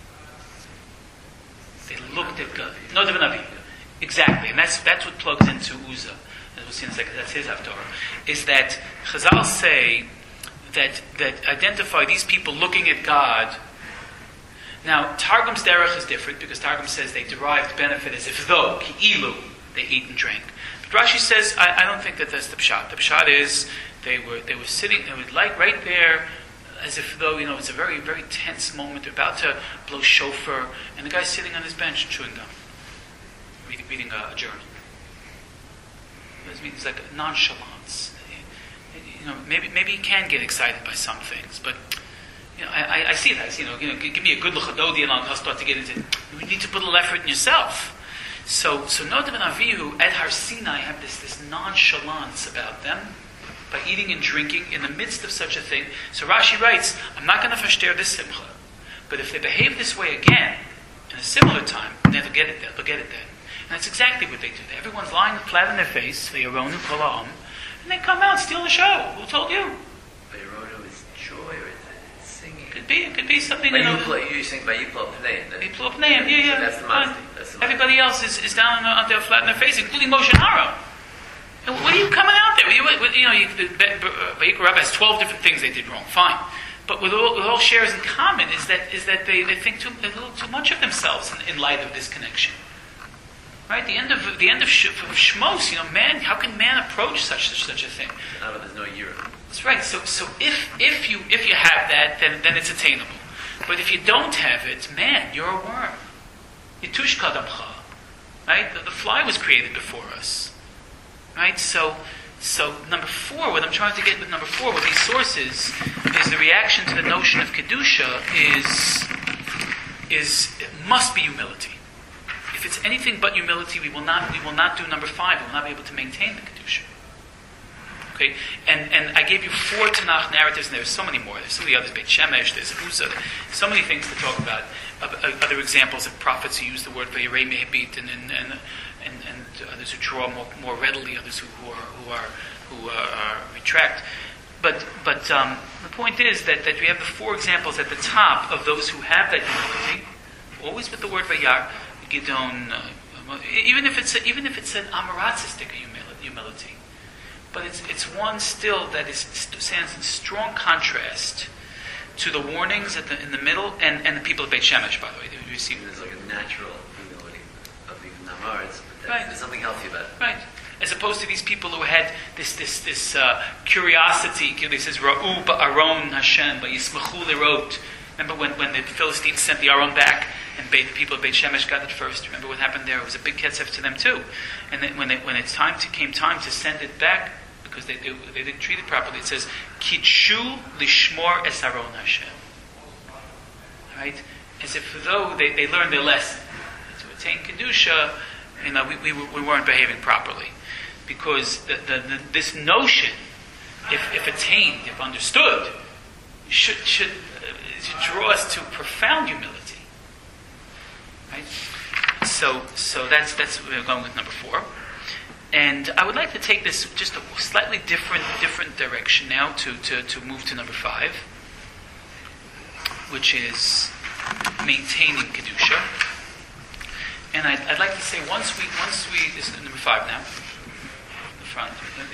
They looked at God. No, Navi. Exactly, and that's what plugs into Uzzah. As we'll see in a second, that's his Haftorah. Is that Chazal say that identify these people looking at God. Now, Targum's derech is different, because Targum says they derived benefit as if though ki'ilu they ate and drank. But Rashi says I don't think that's the pshat. The pshat is they were sitting, they were like right there, as if though, it's a very, very tense moment. They're about to blow shofar, and the guy's sitting on his bench chewing gum, reading a journal. It's like a nonchalance. Maybe he can get excited by some things, but I see that. Give me a good l'chadodi, and I'll start to get into it. You need to put a little effort in yourself. So Nadav and Avihu at Har Sinai have this nonchalance about them, by eating and drinking in the midst of such a thing. So Rashi writes, I'm not going to versteer this simcha, but if they behave this way again in a similar time, then they'll get it then. And that's exactly what they do. Everyone's lying flat on their face, the Yeronu Kol Ha'am, and they come out and steal the show. Who told you? But Yeronu is joy, or is it singing? It could be something. But you sing by Yiplo Pneim. Yiplo Pneim, yeah. That's the master. Everybody else is down on their flat on their face, including Moshe and Aaron. What are you coming out there? The Vayikra Rabbi has 12 different things they did wrong. Fine. But what all shares in common is that they think a little too much of themselves in light of this connection. Right? The end of Shmos, man, how can man approach such a thing? There's no year. That's right. So if you have that, then it's attainable. But if you don't have it, man, you're a worm. Yitush kadamcha. Right? The fly was created before us. Right? So number 4, what I'm trying to get with number 4 with these sources is the reaction to the notion of kedusha is it must be humility. If it's anything but humility, we will not do number 5. We will not be able to maintain the kedusha. Okay, and I gave you 4 Tanakh narratives, and there's so many more. There's so many others. Beit Shemesh, there's Uza, so many things to talk about. Other examples of prophets who use the word Vayirei Mehebit, and others who draw more readily, others who retract. But the point is that we have the 4 examples at the top of those who have that humility, always with the word Vayar, Gidon, even if it's an amaratzistic humility. But it's one still that stands in strong contrast to the warnings in the middle and the people of Beit Shemesh, by the way. They receive there's like a natural humility of the Namaritz, but right. There's something healthy about it. Right. As opposed to these people who had this curiosity. He says, Ra'u ba'aron Hashem, ba'yismachu lerot. Remember when the Philistines sent the Aron back, and the people of Beit Shemesh got it first? Remember what happened there? It was a big ketzef to them too. And then when it came time to send it back, because they didn't treat it properly, it says, Kitshu lishmor es Aron Hashem. Right? As if though they learned their lesson. To attain Kedusha, we weren't behaving properly. Because this notion, if attained, if understood, should draw us to profound humility. Right? So that's we're going with number 4. And I would like to take this just a slightly different direction now to move to number 5, which is maintaining Kedusha. And I'd like to say once we this is number 5 now, the front.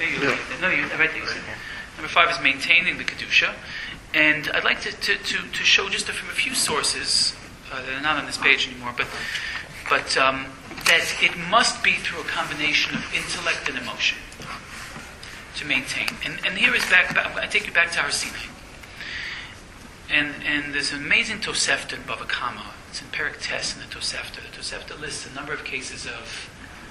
Number 5 is maintaining the Kedusha. And I'd like to show just from a few sources that are not on this page anymore, but that it must be through a combination of intellect and emotion to maintain. And here is I take you back to Har Sinai. And there's an amazing Tosefta in Bava Kama. It's in Perek Tes in the Tosefta. The Tosefta lists a number of cases of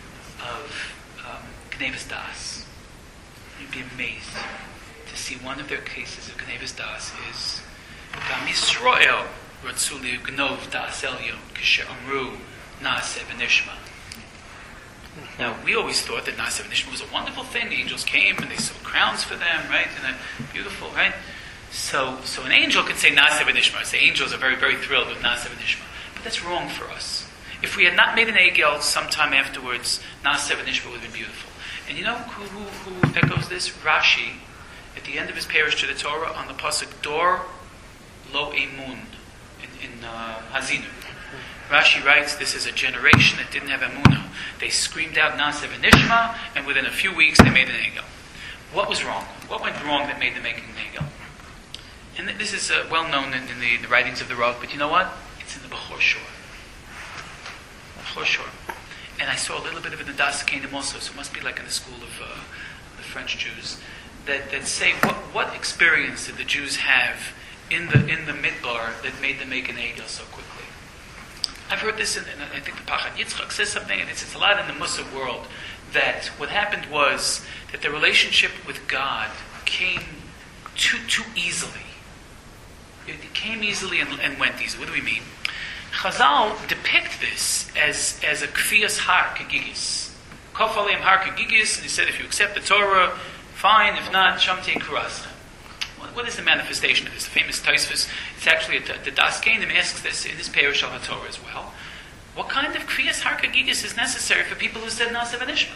Gnevis Das. You'd be amazed to see one of their cases of Gnevis Das is Bam Yisrael Ratzu Gnov Das Elyon Kisher Amru Naaseh v'Nishma. Now, we always thought that Naaseh v'Nishma was a wonderful thing. The angels came and they sewed crowns for them, right? And beautiful, right? So an angel could say Naaseh v'Nishma. The angels are very, very thrilled with Naaseh v'Nishma. But that's wrong for us. If we had not made an Egel sometime afterwards, Naaseh v'Nishma would have been beautiful. And you know who echoes this? Rashi, at the end of his parish to the Torah, on the pasuk Dor Lo Emun in Hazinu. Rashi writes, this is a generation that didn't have emunah. They screamed out Naaseh v'Nishma, and within a few weeks they made an egel. What was wrong? What went wrong that made them making an egel? And this is well known in the writings of the Rav, but you know what? It's in the Bechor Shor. Bechor Shor. And I saw a little bit of it in the Das Kingdom also, so it must be like in the school of the French Jews, that say, what experience did the Jews have in the Midbar that made them make an egel so quickly? I've heard this, and I think the Pachad Yitzchak says something, and it's a lot in the Mussar world, that what happened was that the relationship with God came too easily. It came easily and went easily. What do we mean? Chazal depict this as a kfiyas har kegigis. Kof aleim har kegigis, and he said if you accept the Torah, fine, if not, shamtei kurasa. What is the manifestation of this? The famous Taisvus, it's actually the Das Kingdom asks this in his parish of Torah as well. What kind of kriyas harkagigis is necessary for people who said Naaseh v'Nishma?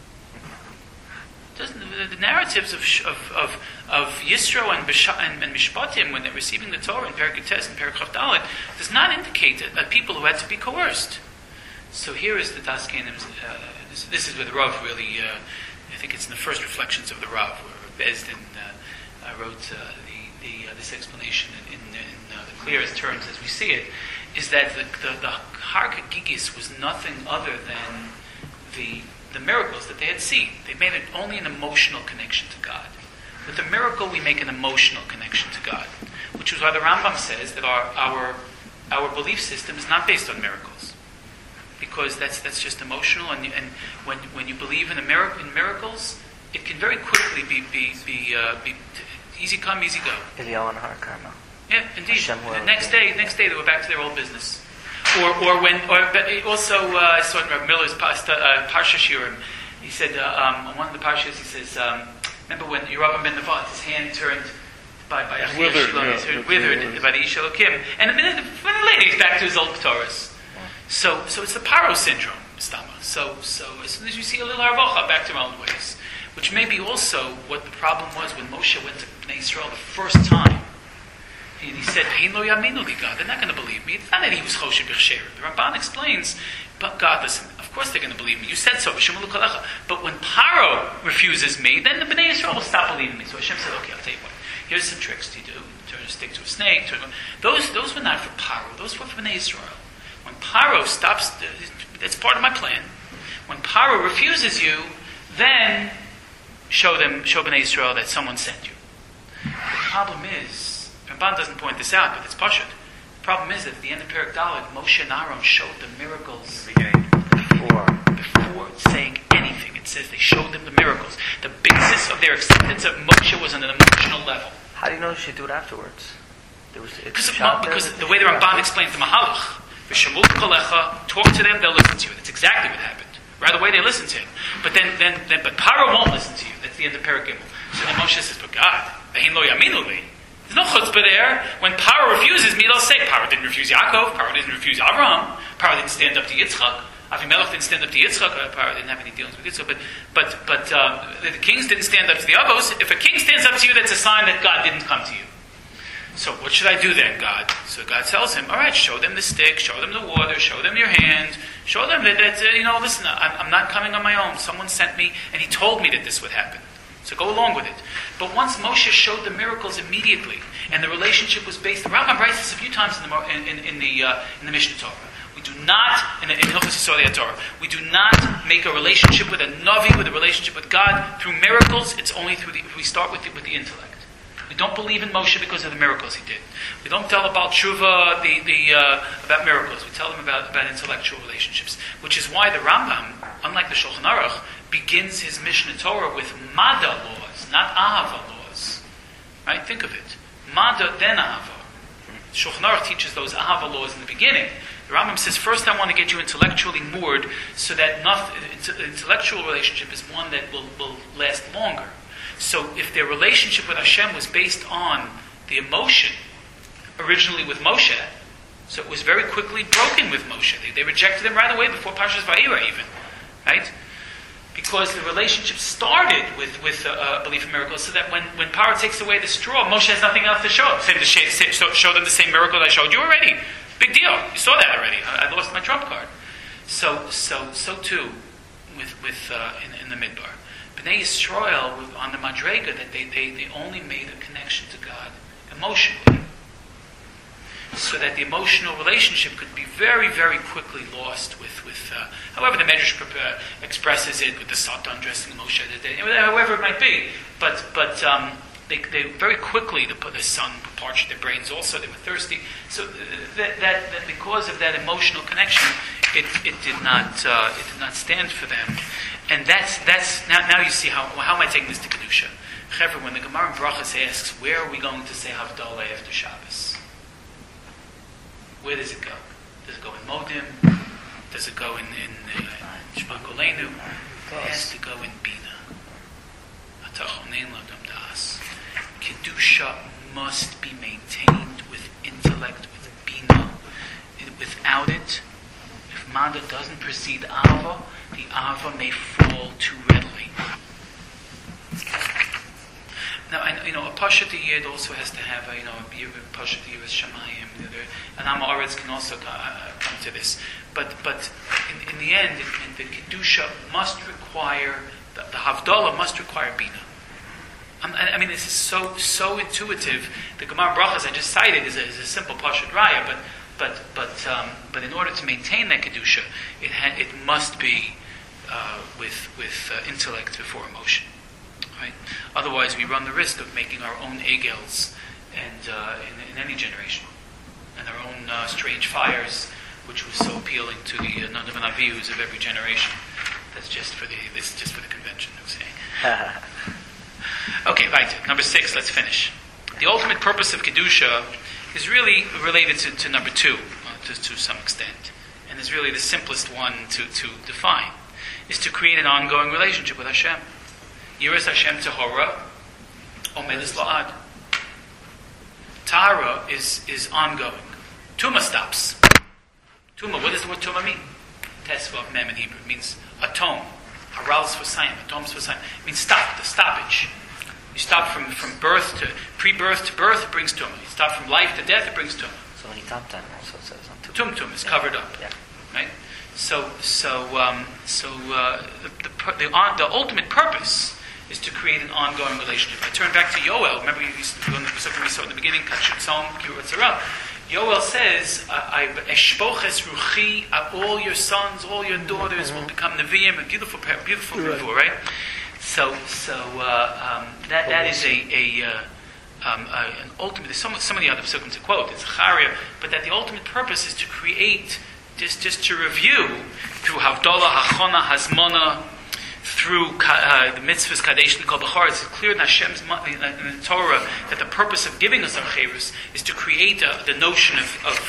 The narratives of Yisro and Mishpatim when they're receiving the Torah in Perek Tes and Perek Chavdalet does not indicate that people who had to be coerced. So here is the Das Kingdom's. This is where the Rav really. I think it's in the first reflections of the Rav where Bezdin wrote this explanation in the clearest terms as we see it, is that the Har Hagigis was nothing other than the miracles that they had seen. They made it only an emotional connection to God. With the miracle, we make an emotional connection to God, which is why the Rambam says that our belief system is not based on miracles, because that's just emotional. And when you believe in miracles, it can very quickly be easy come, easy go. Eliyahu and Har Karmel. Yeah, indeed. The next day they were back to their old business. But also I saw in Rabbi Miller's Parsha Shiurim. He said on one of the Parshas, he says, remember when Yerubim ben Nevat, his hand turned by withered by the Ish Elokim, and then later he's back to his old Torahs. So it's the Paro syndrome, Stama. So as soon as you see a little Harvocha, back to our old ways, which may be also what the problem was when Moshe went to Bnei Yisrael the first time. He said, "Hein lo yaminu li, God. They're not going to believe me." It's not that he was choshev b'chsher. The Ramban explains, but God, listen. Of course they're going to believe me. You said so. But when Paro refuses me, then the Bnei Yisrael will stop believing me. So Hashem said, "Okay, I'll tell you what. Here's some tricks to do. Turn a stick to a snake. Those were not for Paro. Those were for Bnei Yisrael. When Paro stops, that's part of my plan. When Paro refuses you, then show Bnei Yisrael that someone sent you. The problem is, Ramban doesn't point this out, but it's Pashut. The problem is that at the end of Perek Dalet, Moshe and Aaron showed the miracles before saying anything. It says they showed them the miracles. The basis of their acceptance of Moshe was on an emotional level. How do you know they should do it afterwards? Because the way the Ramban explains the Mahalach, V'shamul kolecha, talk to them, they'll listen to you. That's exactly what happened. Right away they listen to him. But but Paro won't listen to you. That's the end of Perek Gimel. So then Moshe says, but God, Ve'hin lo yaminu li. There's no chutzpah there. When Paro refuses me, they'll say, Paro didn't refuse Yaakov, Paro didn't refuse Abraham, Paro didn't stand up to Yitzchak, Avimelech didn't stand up to Yitzchak, Paro didn't have any dealings with Yitzchak, but the kings didn't stand up to the Avos. If a king stands up to you, that's a sign that God didn't come to you. So what should I do then, God? So God tells him, all right, show them the stick, show them the water, show them your hand, show them that listen, I'm not coming on my own. Someone sent me, and he told me that this would happen. So go along with it. But once Moshe showed the miracles immediately, and the relationship was based, the Rambam writes this a few times in the Mishnah Torah. We do not, in Hilchos Yisrael Torah, we do not make a relationship with a Navi, with a relationship with God through miracles. It's only we start with the intellect. We don't believe in Moshe because of the miracles he did. We don't tell about Tshuva, about miracles. We tell them about intellectual relationships. Which is why the Rambam, unlike the Shulchan Aruch, begins his Mishnah Torah with Mada laws, not Ahava laws. Right? Think of it. Mada, then Ahava. Shulchan Aruch teaches those Ahava laws in the beginning. The Rambam says, first I want to get you intellectually moored so that intellectual relationship is one that will last longer. So if their relationship with Hashem was based on the emotion, originally with Moshe, so it was very quickly broken with Moshe. They rejected him right away before Parshas Vayera even. Right? Because the relationship started with belief in miracles, so that when Paro takes away the straw, Moshe has nothing else to show. Show them the same miracle that I showed you already. Big deal. You saw that already. I lost my trump card. So too in the Midbar. Bnei Yisrael, on the Madrega, that they only made a connection to God emotionally. So that the emotional relationship could be very, very quickly lost with however the Medrash expresses it, with the Satan dressing Moshe, however it might be. But they very quickly, the sun parched their brains also, they were thirsty. So that because of that emotional connection, it did not stand for them. And that's now you see how am I taking this to Kedusha? Chevra, when the Gemara in Brachas asks, where are we going to say Havdalah after Shabbos? Where does it go? Does it go in Modim? Does it go in Shema Kolenu? It has to go in Bina. Atachonein Ladam Das. Kedusha must be maintained with intellect, with Bina. Without it, if Manda doesn't precede Ava, the Ava may fall too readily. Now, a Pashat Yid also has to have a Pashat Yid with Shamayim. And Amoritz can also come to this. But in the end, the Kedusha must require, the Havdalah must require Bina. I mean, this is so intuitive. The Gemara Brachas I just cited is a simple Pashut Raya, but in order to maintain that kedusha, it must be with intellect before emotion, right? Otherwise, we run the risk of making our own egels, and in any generation, and our own strange fires, which was so appealing to the Nadav and Avihus of every generation. That's just for the convention, I'm saying. Okay, right. Number 6, let's finish. The ultimate purpose of Kedusha is really related to number 2, to some extent, and is really the simplest one to define, is to create an ongoing relationship with Hashem. Yiras Hashem Tahora, Omedes La'ad. Tahara is ongoing. Tuma stops. Tuma, what does the word Tuma mean? Tesvav Mem in Hebrew. It means atone. Haral Sfasayim. Atone Sfasayim. It means stop, the stoppage. You stop from birth to pre-birth to birth, it brings Tuma. You stop from life to death, it brings Tuma. So when you top time, also it says on Tuma. Tum is covered up. Yeah. Right? The ultimate purpose is to create an ongoing relationship. I turn back to Yoel. Remember we saw in the beginning, Yoel says, Eshpoches Ruchi, all your sons, all your daughters will become Nevi'im, a beautiful Nevuah, right? So that is an ultimate. There's some of the other psukim to quote. It's Zechariah, but that the ultimate purpose is to create, just to review through Havdalah, Hachona, Hazmona, through the mitzvahs Kadesh Likol B'chor. It's clear in Hashem's in the Torah that the purpose of giving us our chayrus is to create the notion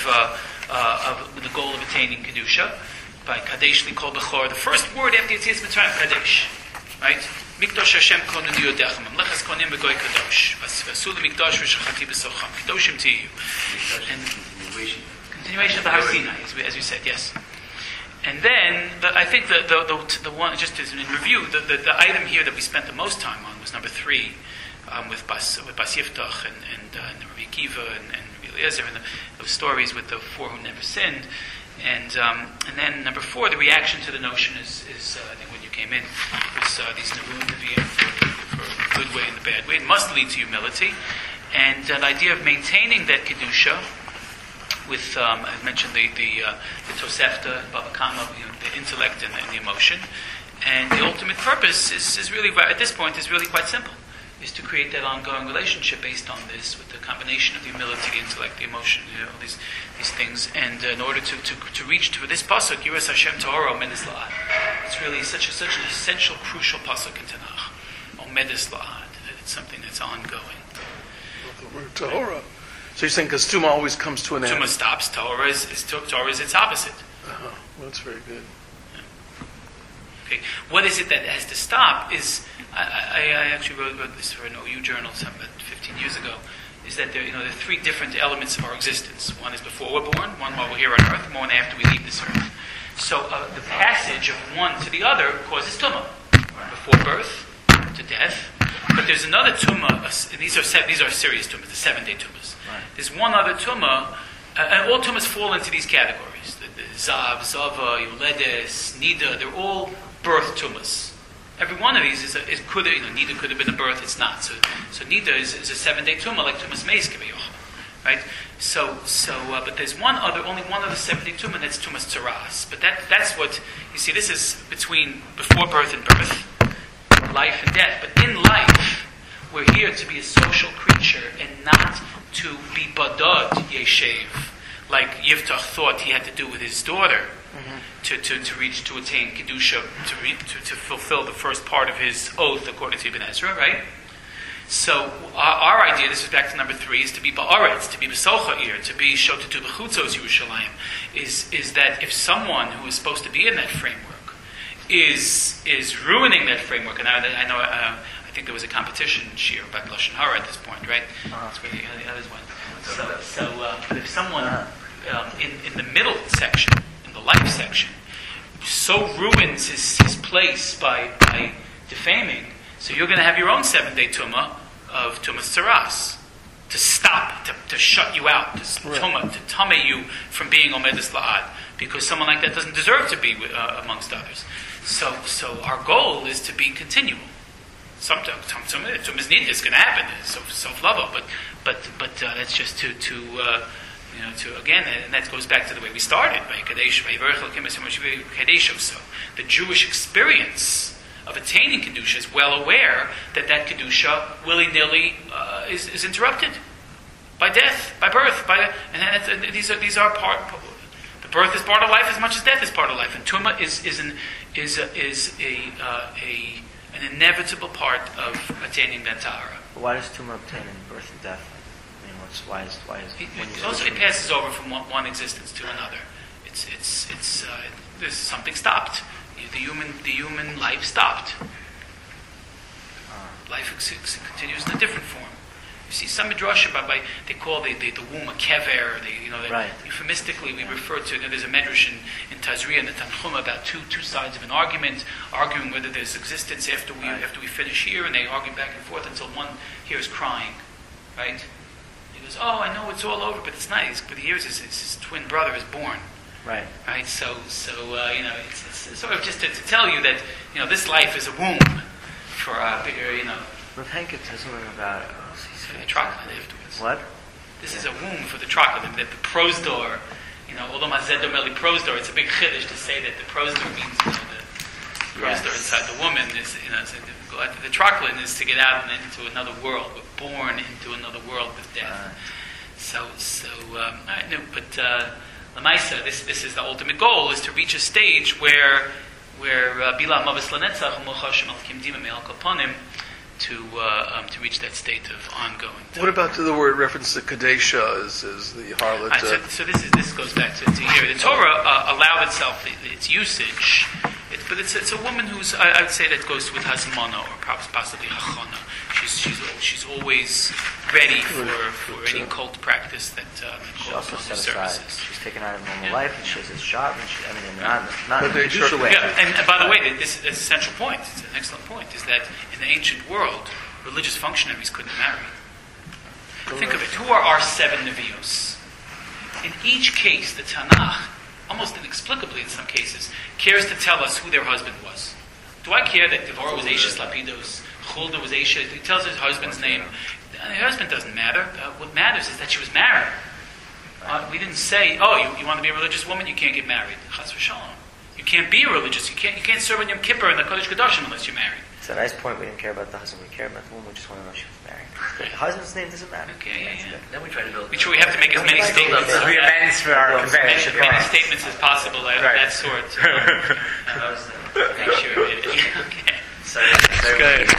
of the goal of attaining kedusha by Kadesh Likol B'chor. The first word after Yetzias Mitzrayim, Kadesh, right? Mikdosh Hashem Konu Diyodechem, Amlechas Konim B'Goy Kadosh, Vasul Mikdosh V'Shachati B'Socham, Kadoshim to you. Continuation of the Har Sinai, as you said, yes. And then, I think the one, just as in review, the item here that we spent the most time on was number 3, with Bas Yiftach and Rabbi Akiva and Rabbi Eliezer, and those stories with the 4 who never sinned. And then number 4, the reaction to the notion is I think when you came in, was these Nevi'im for the good way and the bad way. It must lead to humility. And the idea of maintaining that Kedusha, with I mentioned the Tosefta, Baba Kama, the intellect and the emotion, and the ultimate purpose is really, at this point, is really quite simple: is to create that ongoing relationship based on this, with the combination of the humility, the intellect, the emotion, all these things. And in order to reach to this pasuk, Yiras Hashem Tahora Omedes La'ad, it's really such an essential, crucial pasuk in Tanakh. Omedes La'ad, it's something that's ongoing. The word Tahora. So you're saying because Tuma always comes to an end? Tuma stops. Torah is its opposite. Well, that's very good. Yeah. Okay. What is it that has to stop? Is I actually wrote this for an OU journal about 15 years ago. Is that there are 3 different elements of our existence. One is before we're born, one while we're here on earth, and one after we leave this earth. So the passage of one to the other causes Tuma. Before birth to death. But there's another Tumah, and these are serious Tumahs, the 7-day Tumahs. Right. There's one other Tumah, and all Tumahs fall into these categories. The Zav, Zava, Yoledes, Nida, they're all birth Tumahs. Every one of these Nida could have been a birth, it's not. So Nida is a 7-day Tumah, like Tumahs Meis Kaviyach. Right? But there's only one other 7-day Tumah, that's Tumahs Tzaras. But that's what, you see, this is before birth and birth. Life and death. But in life, we're here to be a social creature and not to be badad yeshev, like Yiftach thought he had to do with his daughter, to attain kedusha, to fulfill the first part of his oath according to Ibn Ezra, right? So our idea, this is back to number 3, is to be ba'aretz, to be b'socha'ir, to be shotetu b'chutzos Yerushalayim, is that if someone who is supposed to be in that framework is ruining that framework, and I think there was a competition shir about Lashon Hara at this point, right? That's where the others went. But if someone in the middle section, in the life section, so ruins his place by defaming, so you're going to have your own 7-day Tumah of Tumas Tzaras, to stop, to shut you out, to tame you from being Omedes La'ad, because someone like that doesn't deserve to be amongst others. So our goal is to be continual. Sometimes some is needed. It's going to happen. It's self-love, but that's just to again, and that goes back to the way we started. So the Jewish experience of attaining kedusha is well aware that kedusha willy-nilly is interrupted by death, by birth, and these are part. The birth is part of life as much as death is part of life, and tumah is an inevitable part of attaining that tahara. Why does tumah obtain in birth and death? I mean, why is it passes over from one existence to another. There's something stopped. The human life stopped. Life continues in a different form. You see, some midrashim they call the womb a kever. Right. Euphemistically, we refer to. There's a medrash in Tazria and the Tanchuma about two sides of an argument, arguing whether there's existence after we finish here, and they argue back and forth until one here is crying, right? He goes, "Oh, I know it's all over, but it's nice." But he hears his twin brother is born. Right. Right. So it's sort of just to tell you that this life is a womb for Rav Henke tells something about the trochlin afterwards. What? This is a womb for the trochlin. The prosdor, although mazedor meli prosdor, it's a big chiddush to say that the prosdor means the prosdor inside the woman is the trochlin is to get out and into another world. We're born into another world with death. Lamaisa, this is the ultimate goal, is to reach a stage where Bila Mavis Lanetzach Mochashim Al Kim Dima Me'al Kaponim to reach that state of ongoing. What about the word reference to Kadesha is the harlot? So this goes back to here. The Torah allowed itself its usage, but it's a woman who's I would say that goes with Hazmana or perhaps possibly Hachana. She's always ready for any cult practice that She calls also on set the aside. services. She's taken out of normal life, and she has a shop, and not in a Kedusha way. Yeah, and by the way, this is an essential point. It's an excellent point. Is that in the ancient world, religious functionaries couldn't marry. Think of it. Who are our 7 Nevios? In each case, the Tanakh, almost inexplicably in some cases, cares to tell us who their husband was. Do I care that Devorah was Ashes Lapidos, Huldah was Ashes? He tells his husband's name. The husband doesn't matter. What matters is that she was married. We didn't say, you want to be a religious woman? You can't get married. Chas v'shalom. You can't be a religious. You can't serve on Yom Kippur in the Kodesh Kodashim unless you're married. It's a nice point. We didn't care about the husband. We cared about the woman. We just want to know she was married. The husband's name doesn't matter. Okay, yeah. Then we try to build. We have to make as many statements. We amends for our convention. Many statements as possible of that sort. Make sure. Okay. Sorry.